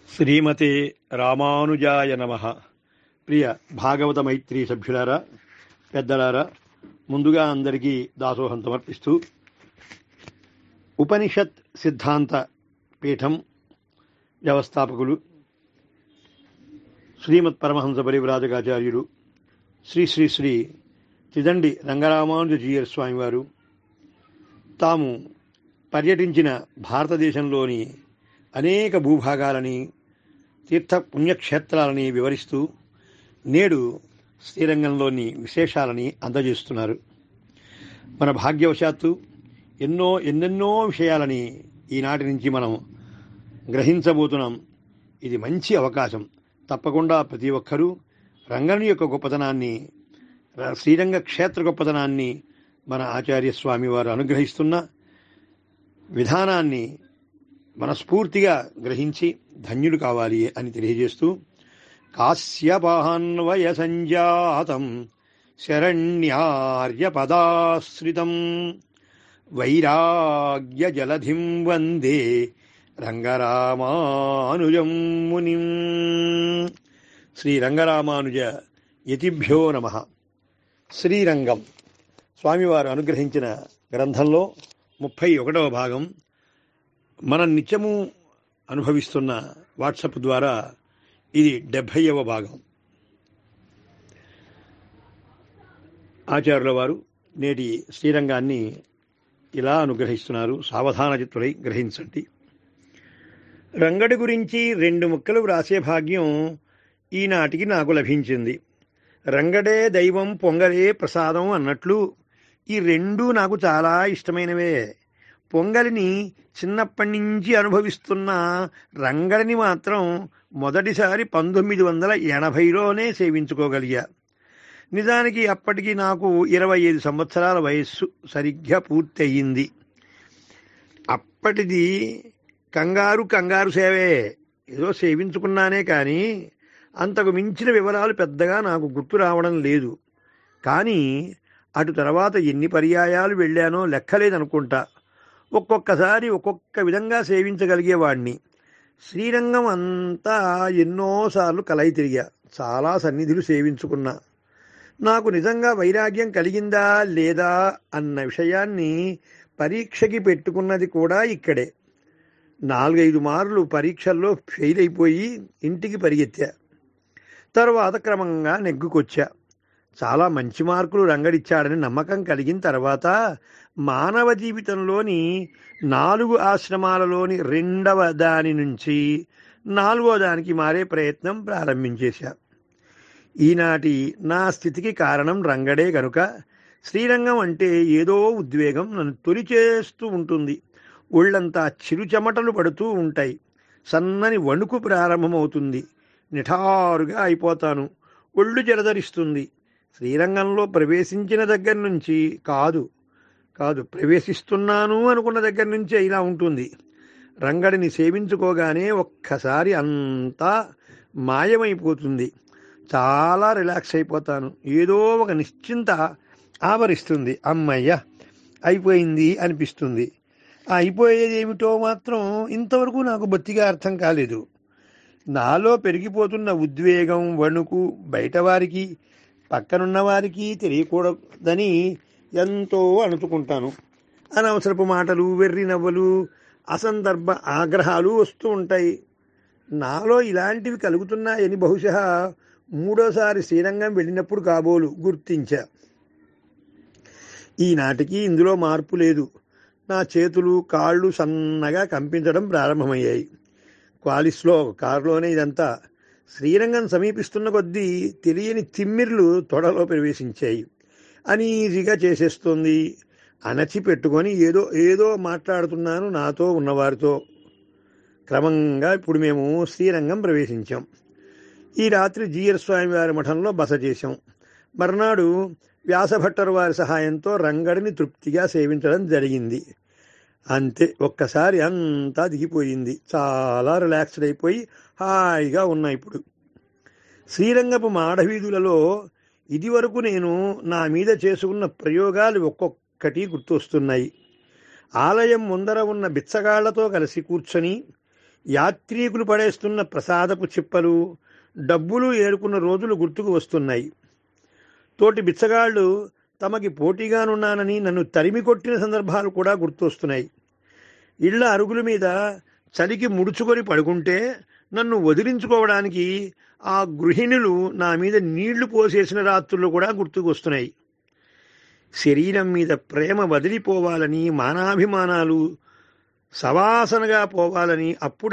శ్రీమతే రామానుజాయ నమః. ప్రియ భాగవత మైత్రి సభ్యులారా, పెద్దలారా, ముందుగా అందరికీ దాసోహం సమర్పిస్తూ ఉపనిషత్ సిద్ధాంత పీఠం వ్యవస్థాపకులు శ్రీమత్ పరమహంస పరివ్రాజకాచార్యులు శ్రీ శ్రీ శ్రీ తిదండి రంగరామానుజీయర్ స్వామివారు తాము పర్యటించిన భారతదేశంలోని అనేక భూభాగాలని తీర్థ పుణ్యక్షేత్రాలని వివరిస్తూ నేడు శ్రీరంగంలోని విశేషాలని అందజేస్తున్నారు. మన భాగ్యవశాత్తు ఎన్నెన్నో విషయాలని ఈనాటి నుంచి మనం గ్రహించబోతున్నాం. ఇది మంచి అవకాశం. తప్పకుండా ప్రతి ఒక్కరూ రంగం యొక్క గొప్పతనాన్ని, శ్రీరంగ క్షేత్ర గొప్పతనాన్ని మన ఆచార్య స్వామి వారు అనుగ్రహిస్తున్న విధానాన్ని మనస్ఫూర్తిగా గ్రహించి ధన్యులు కావాలి అని తెలియజేస్తూ, కాశ్యపాన్వయ సంజాతం శరణ్యార్య పదాశ్రితం వైరాగ్య జలధిం వందే రంగరామానుజం మునిం. శ్రీ రంగరామానుజ యతిభ్యో నమః. శ్రీరంగం స్వామివారు అనుగ్రహించిన గ్రంథంలో 31వ భాగం మనం నిత్యము అనుభవిస్తున్న వాట్సప్ ద్వారా ఇది 70వ భాగం. ఆచార్యుల వారు నేటి శ్రీరంగాన్ని ఇలా అనుగ్రహిస్తున్నారు. సావధాన చిత్తులై గ్రహించండి. రంగడి గురించి 2 ముక్కలు వ్రాసే భాగ్యం ఈనాటికి నాకు లభించింది. రంగడే దైవం, పొంగలే ప్రసాదం అన్నట్లు ఈ 2 నాకు చాలా ఇష్టమైనవే. పొంగలిని చిన్నప్పటి నుంచి అనుభవిస్తున్న రంగడిని మాత్రం మొదటిసారి 1980లోనే సేవించుకోగలిగా. నిజానికి అప్పటికి నాకు 25 సంవత్సరాల వయస్సు సరిగ్గా పూర్తి అయ్యింది. అప్పటిది కంగారు సేవే. ఏదో సేవించుకున్నానే కానీ అంతకు మించిన వివరాలు పెద్దగా నాకు గుర్తు రావడం లేదు. కానీ అటు తర్వాత ఎన్ని పర్యాయాలు వెళ్ళానో లెక్కలేదనుకుంటా. ఒక్కొక్కసారి ఒక్కొక్క విధంగా సేవించగలిగేవాడిని. శ్రీరంగం అంతా ఎన్నోసార్లు కలయి తిరిగా. చాలా సన్నిధులు సేవించుకున్నా. నాకు నిజంగా వైరాగ్యం కలిగిందా లేదా అన్న విషయాన్ని పరీక్షకి పెట్టుకున్నది కూడా ఇక్కడే. 4-5 మార్లు పరీక్షల్లో ఫెయిల్ అయిపోయి ఇంటికి పరిగెత్తా. తర్వాత క్రమంగా నెగ్గుకొచ్చా. చాలా మంచి మార్కులు రంగడిచ్చాడని నమ్మకం కలిగిన తర్వాత మానవ జీవితంలోని 4 ఆశ్రమాలలోని 2వ దాని నుంచి 4వ దానికి మారే ప్రయత్నం ప్రారంభించేశా. ఈనాటి నా స్థితికి కారణం రంగడే గనుక శ్రీరంగం అంటే ఏదో ఉద్వేగం నన్ను తొలిచేస్తూ ఉంటుంది. ఒళ్ళంతా చిరుచెమటలు పడుతూ ఉంటాయి. సన్నని వణుకు ప్రారంభమవుతుంది. నిఠారుగా అయిపోతాను. ఒళ్ళు జలధరిస్తుంది. శ్రీరంగంలో ప్రవేశించిన దగ్గర నుంచి కాదు ప్రవేశిస్తున్నాను అనుకున్న దగ్గర నుంచే ఇలా ఉంటుంది. రంగడిని సేవించుకోగానే ఒక్కసారి అంతా మాయమైపోతుంది. చాలా రిలాక్స్ అయిపోతాను. ఏదో ఒక నిశ్చింత ఆవరిస్తుంది. అమ్మయ్య అయిపోయింది అనిపిస్తుంది. అయిపోయేది ఏమిటో మాత్రం ఇంతవరకు నాకు బొత్తిగా అర్థం కాలేదు. నాలో పెరిగిపోతున్న ఉద్వేగం, వణుకు బయటవారికి, పక్కనున్న వారికి తెలియకూడదని ఎంతో అణుచుకుంటాను. అనవసరపు మాటలు, వెర్రి నవ్వులు, అసందర్భ ఆగ్రహాలు వస్తూ ఉంటాయి. నాలో ఇలాంటివి కలుగుతున్నాయని బహుశా 3వసారి శ్రీరంగం వెళ్ళినప్పుడు కాబోలు గుర్తించా. ఈనాటికి ఇందులో మార్పు లేదు. నా చేతులు, కాళ్ళు సన్నగా కంపించడం ప్రారంభమయ్యాయి. క్వాలిస్లో కారులోనే ఇదంతా. శ్రీరంగం సమీపిస్తున్న కొద్దీ తెలియని తిమ్మిర్లు తొడలో ప్రవేశించాయి. అనీజీగా చేసేస్తోంది. అణచి పెట్టుకొని ఏదో మాట్లాడుతున్నాను నాతో ఉన్నవారితో. క్రమంగా ఇప్పుడు మేము శ్రీరంగం ప్రవేశించాం. ఈ రాత్రి జీయర్ స్వామి వారి మఠంలో బస చేశాం. మర్నాడు వ్యాసభట్టరు వారి సహాయంతో రంగడిని తృప్తిగా సేవించడం జరిగింది. అంతే, ఒక్కసారి అంతా దిగిపోయింది. చాలా రిలాక్స్డ్ అయిపోయి హాయిగా ఉన్నా. ఇప్పుడు శ్రీరంగపు మాడవీధులలో ఇదివరకు నేను నా మీద చేసుకున్న ప్రయోగాలు ఒక్కొక్కటి గుర్తొస్తున్నాయి. ఆలయం ముందర ఉన్న బిచ్చగాళ్లతో కలిసి కూర్చొని యాత్రికులు పడేస్తున్న ప్రసాదపు చిప్పలు, డబ్బులు ఏరుకున్న రోజులు గుర్తుకు వస్తున్నాయి. తోటి బిచ్చగాళ్ళు తమకి పోటీగానున్నానని నన్ను తరిమి కొట్టిన సందర్భాలు కూడా గుర్తొస్తున్నాయి. ఇళ్ల అరుగుల మీద చలికి ముడుచుకొని పడుకుంటే నన్ను వదిలించుకోవడానికి ఆ గృహిణులు నా మీద నీళ్లు పోసేసిన రాత్రులు కూడా గుర్తుకు వస్తున్నాయి. శరీరం మీద ప్రేమ వదిలిపోవాలని, మానాభిమానాలు సవాసనగా పోవాలని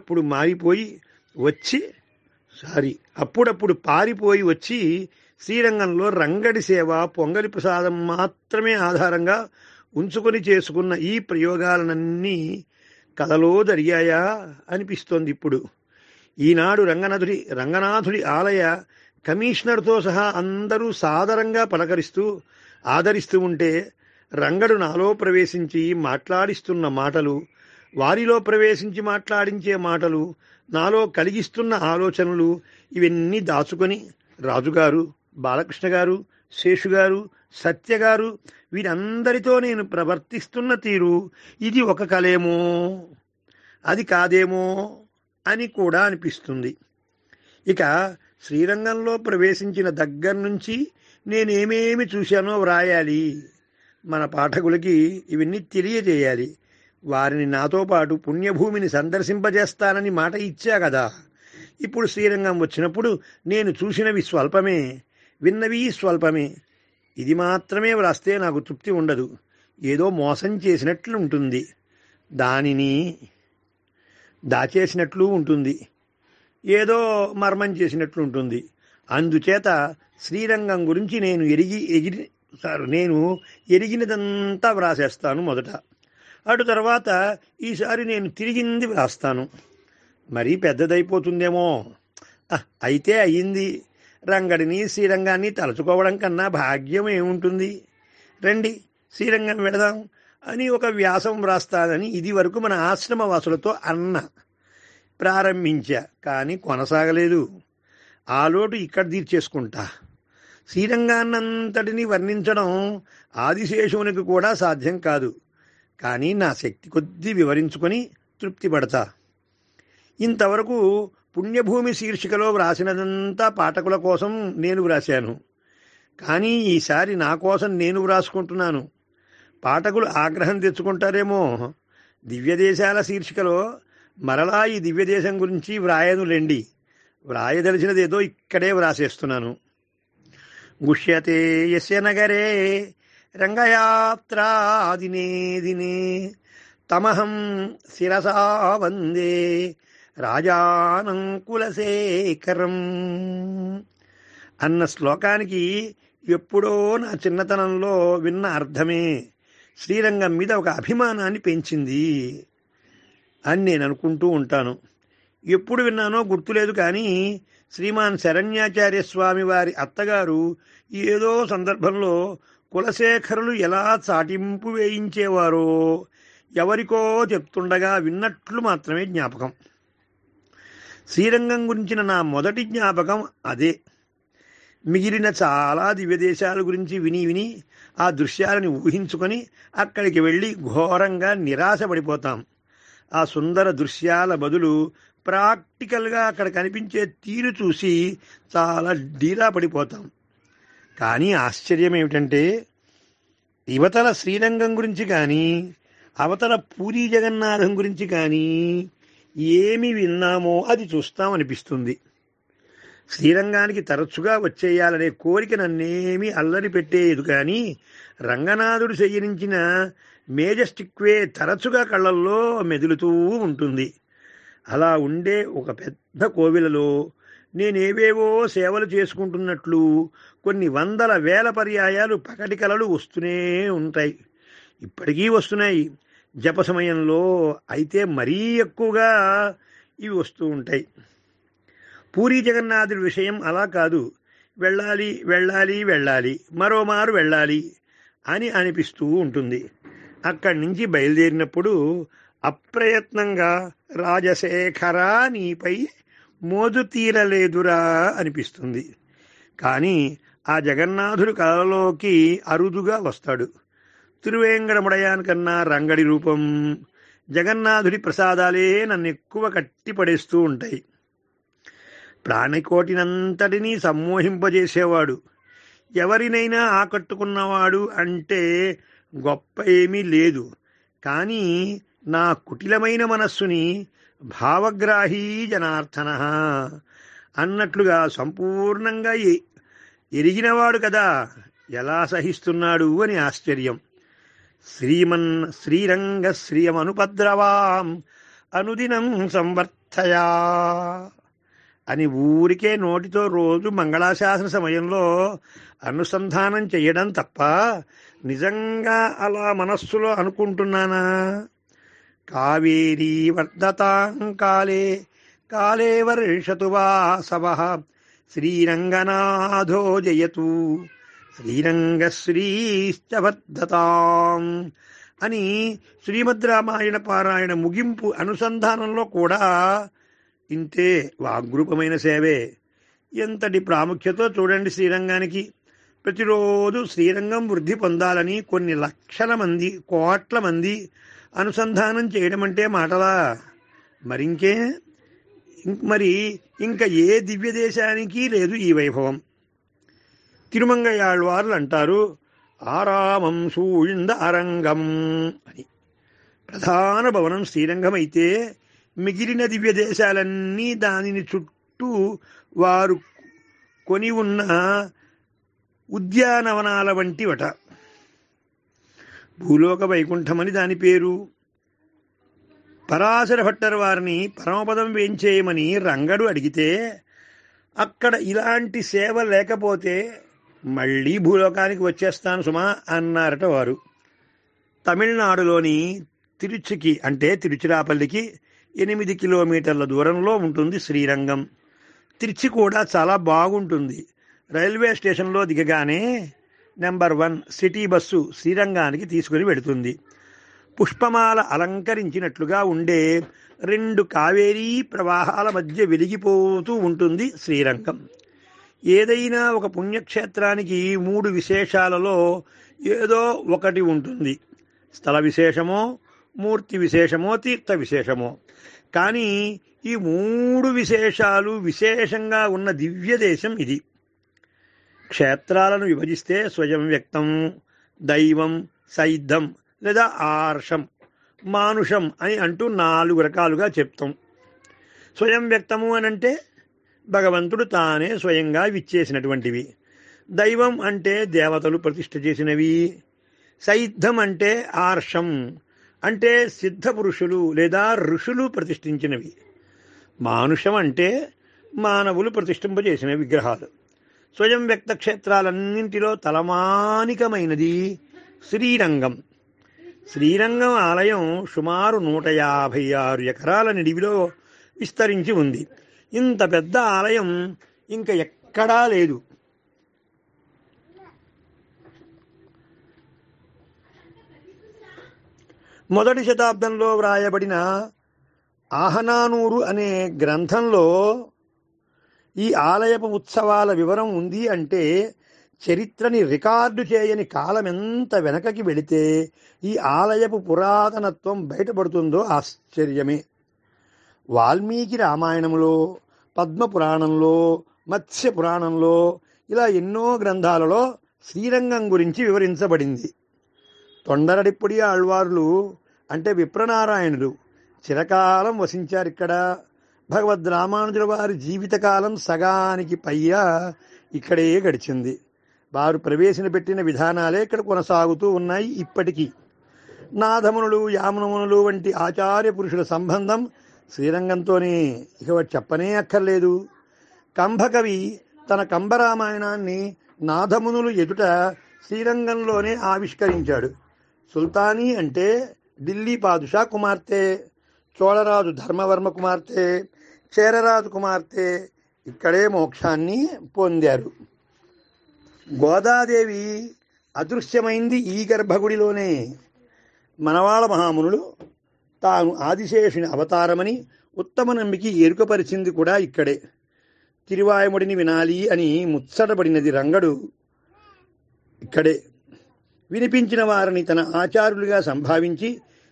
అప్పుడప్పుడు పారిపోయి వచ్చి శ్రీరంగంలో రంగడి సేవ, పొంగలి ప్రసాదం మాత్రమే ఆధారంగా ఉంచుకొని చేసుకున్న ఈ ప్రయోగాలనన్నీ కథలో జరిగాయా అనిపిస్తోంది ఇప్పుడు. ఈనాడు రంగనాథుడి ఆలయ కమిషనర్తో సహా అందరూ సాదరంగా పలకరిస్తూ ఆదరిస్తూ ఉంటే రంగడు నాలో ప్రవేశించి మాట్లాడిస్తున్న మాటలు, వారిలో ప్రవేశించి మాట్లాడించే మాటలు, నాలో కలిగిస్తున్న ఆలోచనలు ఇవన్నీ దాచుకొని రాజుగారు, బాలకృష్ణ గారు, శేషుగారు, సత్యగారు వీరందరితో నేను ప్రవర్తిస్తున్న తీరు ఇది ఒక కలేమో, అది కాదేమో అని కూడా అనిపిస్తుంది. ఇక శ్రీరంగంలో ప్రవేశించిన దగ్గర నుంచి నేనేమేమి చూశానో వ్రాయాలి. మన పాఠకులకి ఇవన్నీ తెలియజేయాలి. వారిని నాతో పాటు పుణ్యభూమిని సందర్శింపజేస్తానని మాట ఇచ్చా కదా. ఇప్పుడు శ్రీరంగం వచ్చినప్పుడు నేను చూసినవి స్వల్పమే, విన్నవి స్వల్పమే. ఇది మాత్రమే వ్రాస్తే నాకు తృప్తి ఉండదు. ఏదో మోసం చేసినట్లు ఉంటుంది, దానిని దాచేసినట్లు ఉంటుంది, ఏదో మర్మం చేసినట్లు ఉంటుంది. అందుచేత శ్రీరంగం గురించి నేను ఎరిగినదంతా వ్రాసేస్తాను మొదట. అటు తర్వాత ఈసారి నేను తిరిగింది వ్రాస్తాను. మరీ పెద్దదైపోతుందేమో. అయితే అయ్యింది. రంగడిని శ్రీరంగాన్ని తలుచుకోవడం కన్నా భాగ్యం ఏముంటుంది. రండి శ్రీరంగం వెళదాం అని ఒక వ్యాసం వ్రాస్తానని ఇది వరకు మన ఆశ్రమవాసులతో ప్రారంభించా, కానీ కొనసాగలేదు. ఆ లోటు ఇక్కడ తీర్చేసుకుంటా. శ్రీరంగాన్నంతటిని వర్ణించడం ఆదిశేషునికి కూడా సాధ్యం కాదు, కానీ నా శక్తి కొద్దీ వివరించుకొని తృప్తి పడతా. ఇంతవరకు పుణ్యభూమి శీర్షికలో వ్రాసినదంతా పాఠకుల కోసం నేను వ్రాశాను, కానీ ఈసారి నా కోసం నేను వ్రాసుకుంటున్నాను. పాఠకులు ఆగ్రహం తెచ్చుకుంటారేమో. దివ్యదేశాల శీర్షికలో మరలా ఈ దివ్యదేశం గురించి వ్రాయనులేండి. వ్రాయదలిచినదేదో ఇక్కడే వ్రాసేస్తున్నాను. గుష్యతే యస్య నగరే రంగయాత్రా దినే దినే తమహం శిరసా వందే రాజానం కులశేఖరం అన్న శ్లోకానికి ఎప్పుడో నా చిన్నతనంలో విన్న అర్థమే శ్రీరంగం మీద ఒక అభిమానాన్ని పెంచింది అని నేను అనుకుంటూ ఉంటాను. ఎప్పుడు విన్నానో గుర్తులేదు, కానీ శ్రీమాన్ శరణ్యాచార్య స్వామి వారి అత్తగారు ఏదో సందర్భంలో కులశేఖరులు ఎలా చాటింపు వేయించేవారో ఎవరికో చెప్తుండగా విన్నట్లు మాత్రమే జ్ఞాపకం. శ్రీరంగం గురించిన నా మొదటి జ్ఞాపకం అదే. మిగిలిన చాలా దివ్యదేశాల గురించి విని ఆ దృశ్యాలను ఊహించుకొని అక్కడికి వెళ్ళి ఘోరంగా నిరాశపడిపోతాం. ఆ సుందర దృశ్యాల బదులు ప్రాక్టికల్గా అక్కడ కనిపించే తీరు చూసి చాలా డీలా పడిపోతాం. కానీ ఆశ్చర్యం ఏమిటంటే యువతల శ్రీరంగం గురించి కానీ అవతల పూరీ జగన్నాథం గురించి కానీ ఏమి విన్నామో అది చూస్తామనిపిస్తుంది. శ్రీరంగానికి తరచుగా వచ్చేయాలనే కోరిక నన్నేమీ అల్లరి పెట్టేది, కానీ రంగనాథుడు శయనించిన మేజెస్టిక్వే తరచుగా కళ్ళల్లో మెదులుతూ ఉంటుంది. అలా ఉండే ఒక పెద్ద కోవిలలో నేనేవేవో సేవలు చేసుకుంటున్నట్లు కొన్ని వందల వేల పర్యాయాలు పకటి కలలు వస్తూనే ఉంటాయి. ఇప్పటికీ వస్తున్నాయి. జప సమయంలో అయితే మరీ ఎక్కువగా ఇవి వస్తూ ఉంటాయి. పూరీ జగన్నాథుడి విషయం అలా కాదు. వెళ్ళాలి వెళ్ళాలి వెళ్ళాలి, మరోమారు వెళ్ళాలి అని అనిపిస్తూ ఉంటుంది. అక్కడి నుంచి బయలుదేరినప్పుడు అప్రయత్నంగా రాజశేఖరా నీపై మోజు తీరలేదురా అనిపిస్తుంది. కానీ ఆ జగన్నాథుడు కలలోకి అరుదుగా వస్తాడు. తిరువేంగడముడయాన్ కన్నా రంగడి రూపం, జగన్నాథుడి ప్రసాదాలే నన్ను ఎక్కువ కట్టిపడేస్తూ ఉంటాయి. ప్రాణికోటినంతటినీ సమ్మోహింపజేసేవాడు, ఎవరినైనా ఆకట్టుకున్నవాడు అంటే గొప్ప ఏమీ లేదు. కానీ నా కుటిలమైన మనస్సుని భావగ్రాహీ జనార్దన అన్నట్లుగా సంపూర్ణంగా ఎరిగినవాడు కదా, ఎలా సహిస్తున్నాడు అని ఆశ్చర్యం. శ్రీరంగ శ్రియమనుపద్రవాం అనుదినం సంవర్ధయా అని ఊరికే నోటితో రోజు మంగళాశాసన సమయంలో అనుసంధానం చేయడం తప్ప నిజంగా అలా మనస్సులో అనుకుంటున్నానా? కావేరీ వర్ధతాం కాలే కాలే వర్షతు వాసవః శ్రీరంగనాథో జయతు శ్రీరంగశ్రీశ్చ వర్ధతాం అని శ్రీమద్ రామాయణ పారాయణ ముగింపు అనుసంధానంలో కూడా ఇంతే వాగ్రూపమైన సేవే. ఎంతటి ప్రాముఖ్యతో చూడండి శ్రీరంగానికి. ప్రతిరోజు శ్రీరంగం వృద్ధి పొందాలని కొన్ని లక్షల మంది, కోట్ల మంది అనుసంధానం చేయడం అంటే మాటలా? మరింకే, మరి ఇంకా ఏ దివ్య దేశానికి లేదు ఈ వైభవం. తిరుమంగయాళ్వార్లు అంటారు, ఆరామం సూయింద అరంగం అని. ప్రధాన భవనం శ్రీరంగం అయితే మిగిలిన దివ్య దేశాలన్నీ దానిని చుట్టూ వారు కొని ఉన్న ఉద్యానవనాల వంటివట. భూలోక వైకుంఠమని దాని పేరు. పరాశర భట్టర్ వారిని పరమపదం వేంచేయమని రంగడు అడిగితే అక్కడ ఇలాంటి సేవ లేకపోతే మళ్ళీ భూలోకానికి వచ్చేస్తాను సుమా అన్నారట వారు. తమిళనాడులోని తిరుచికి అంటే తిరుచిరాపల్లికి 8 కిలోమీటర్ల దూరంలో ఉంటుంది శ్రీరంగం. తిరుచి కూడా చాలా బాగుంటుంది. రైల్వే స్టేషన్లో దిగగానే నెంబర్ 1 సిటీ బస్సు శ్రీరంగానికి తీసుకుని వెడుతుంది. పుష్పమాల అలంకరించినట్లుగా ఉండే 2 కావేరీ ప్రవాహాల మధ్య వెలిగిపోతూ ఉంటుంది శ్రీరంగం. ఏదైనా ఒక పుణ్యక్షేత్రానికి 3 విశేషాలలో ఏదో ఒకటి ఉంటుంది. స్థల విశేషమో, మూర్తి విశేషమో, తీర్థ విశేషమో. కానీ ఈ 3 విశేషాలు విశేషంగా ఉన్న దివ్య దేశం ఇది. క్షేత్రాలను విభజిస్తే స్వయం వ్యక్తం, దైవం, సైద్ధం లేదా ఆర్షం, మానుషం అని అంటూ 4 రకాలుగా చెప్తాం. స్వయం వ్యక్తము అనంటే భగవంతుడు తానే స్వయంగా విచ్చేసినటువంటివి. దైవం అంటే దేవతలు ప్రతిష్ఠ చేసినవి. సైద్ధం అంటే ఆర్షం అంటే సిద్ధ పురుషులు లేదా ఋషులు ప్రతిష్ఠించినవి. మానుషం అంటే మానవులు ప్రతిష్ఠింపజేసిన విగ్రహాలు. స్వయం వ్యక్త క్షేత్రాలన్నింటిలో తలమానికమైనది శ్రీరంగం. శ్రీరంగం ఆలయం సుమారు 156 ఎకరాల నిడివిలో విస్తరించి ఉంది. ఇంత పెద్ద ఆలయం ఇంక ఎక్కడా లేదు. మొదటి శతాబ్దంలో వ్రాయబడిన ఆహనానూరు అనే గ్రంథంలో ఈ ఆలయపు ఉత్సవాల వివరం ఉంది. అంటే చరిత్రని రికార్డు చేయని కాలం ఎంత వెనకకి వెళితే ఈ ఆలయపు పురాతనత్వం బయటపడుతుందో ఆశ్చర్యమే. వాల్మీకి రామాయణంలో, పద్మపురాణంలో, మత్స్య పురాణంలో ఇలా ఎన్నో గ్రంథాలలో శ్రీరంగం గురించి వివరించబడింది. తొండరడిప్పుడి ఆళ్వార్లు అంటే విప్రనారాయణులు చిరకాలం వసించారిక్కడ. భగవద్ రామానుజుల వారి జీవితకాలం సగానికి పైగా ఇక్కడే గడిచింది. వారు ప్రవేశపెట్టిన విధానాలే ఇక్కడ కొనసాగుతూ ఉన్నాయి ఇప్పటికీ. నాథమునులు, యామునమునులు వంటి ఆచార్య పురుషుల సంబంధం శ్రీరంగంతోనే, ఇక చెప్పనే అక్కర్లేదు. కంభకవి తన కంబరామాయణాన్ని నాథమునులు ఎదుట శ్రీరంగంలోనే ఆవిష్కరించాడు. సుల్తానీ అంటే ఢిల్లీ పాదుషా కుమార్తె, చోళరాజు ధర్మవర్మ కుమార్తె, చేరరాజు కుమార్తె ఇక్కడే మోక్షాన్ని పొందారు. గోదాదేవి అదృశ్యమైంది ఈ గర్భగుడిలోనే. మనవాళ మహామునులు తాను ఆదిశేషుని అవతారమని ఉత్తమ నమ్మికి ఎరుకపరిచింది కూడా ఇక్కడే. తిరువాయుముడిని వినాలి అని ముచ్చటపడినది రంగడు ఇక్కడే. వినిపించిన వారిని తన ఆచార్యులుగా సంభావించి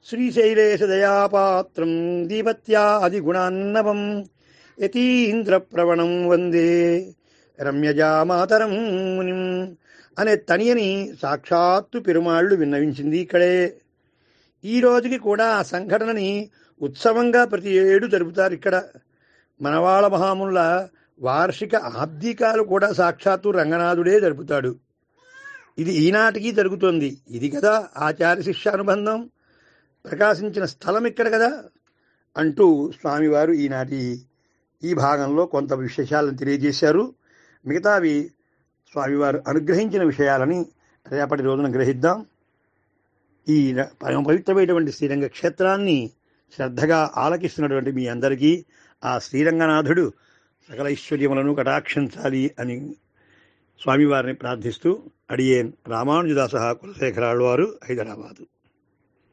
శ్రీశైలేశ దయాపాత్రం దీపత్యాదిగుణాన్నవం యతీంద్రప్రవణం వందే రమ్యజామాతరం మునిం అనే తనియని సాక్షాత్తు పెరుమాళ్ళు విన్నవించింది ఇక్కడే. ఈ రోజుకి కూడా ఆ సంఘటనని ఉత్సవంగా ప్రతి ఏడు జరుపుతారు ఇక్కడ. మనవాళ మహాముల వార్షిక ఆబ్దికాలు కూడా సాక్షాత్తు రంగనాథుడే జరుపుతాడు. ఇది ఈనాటికి జరుగుతోంది. ఇది కదా ఆచార్య శిష్యానుబంధం ప్రకాశించిన స్థలం ఇక్కడ కదా అంటూ స్వామివారు ఈనాటి ఈ భాగంలో కొంత విశేషాలను తెలియజేశారు. మిగతావి స్వామివారు అనుగ్రహించిన విషయాలని రేపటి రోజున గ్రహిద్దాం. ఈ పరమ పవిత్రమైనటువంటి శ్రీరంగ క్షేత్రాన్ని శ్రద్ధగా ఆలకిస్తున్నటువంటి మీ అందరికీ ఆ శ్రీరంగనాథుడు సకల ఐశ్వర్యములను కటాక్షించాలి అని స్వామివారిని ప్రార్థిస్తూ అడియేన్ రామానుజదాస కులశేఖరాళ్ళు వారు హైదరాబాదు.